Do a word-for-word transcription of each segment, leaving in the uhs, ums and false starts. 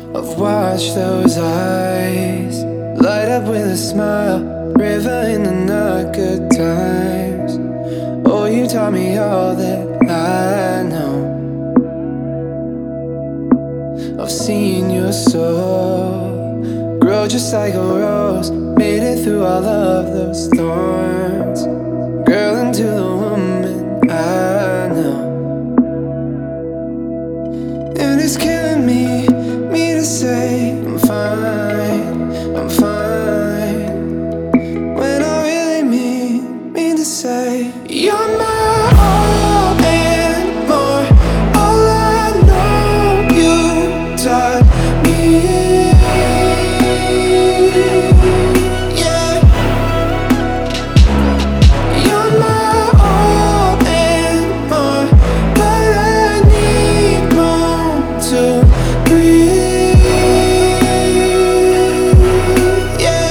I've watched those eyes light up with a smile, river in the not good times. Oh, you taught me all that I know. I've seen your soul grow just like a rose, made it through all of those thorns, girl, into the woman I know. And it's killing me, me to say I'm fine, I'm fine, when I really mean, mean to say you're my all and more. All I know you taught me, yeah. You're my all and more, but I need room to breathe, yeah.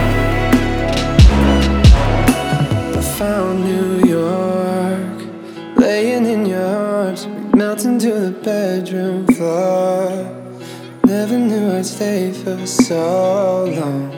I found New York, laying in your arms, melting to the bedroom floor. Never knew I'd stay for so long.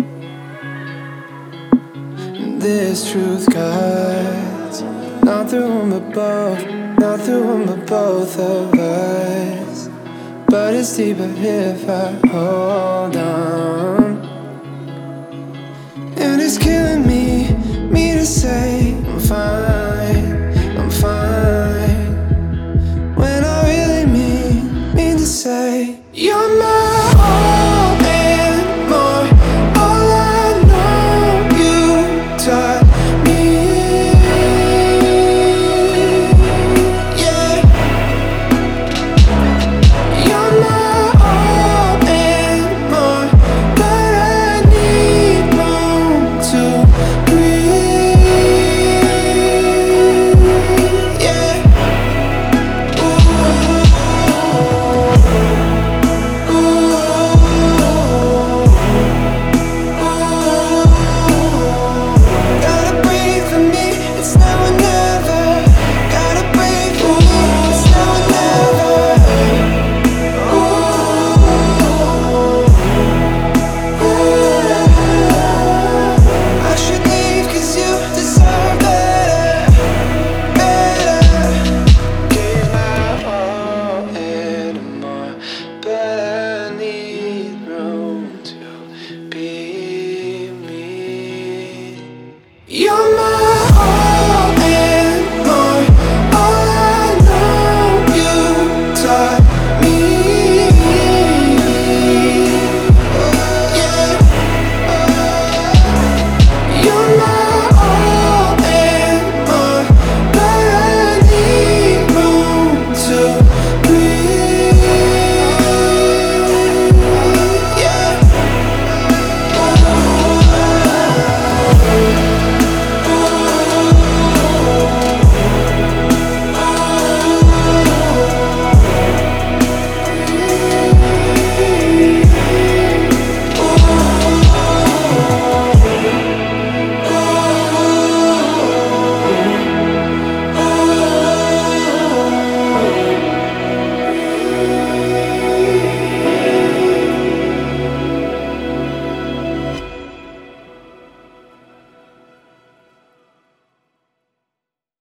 And this truth cuts, not through one but both, not through one but both of us. But it's deeper if I hold on. And it's killing me, me to say I'm fine.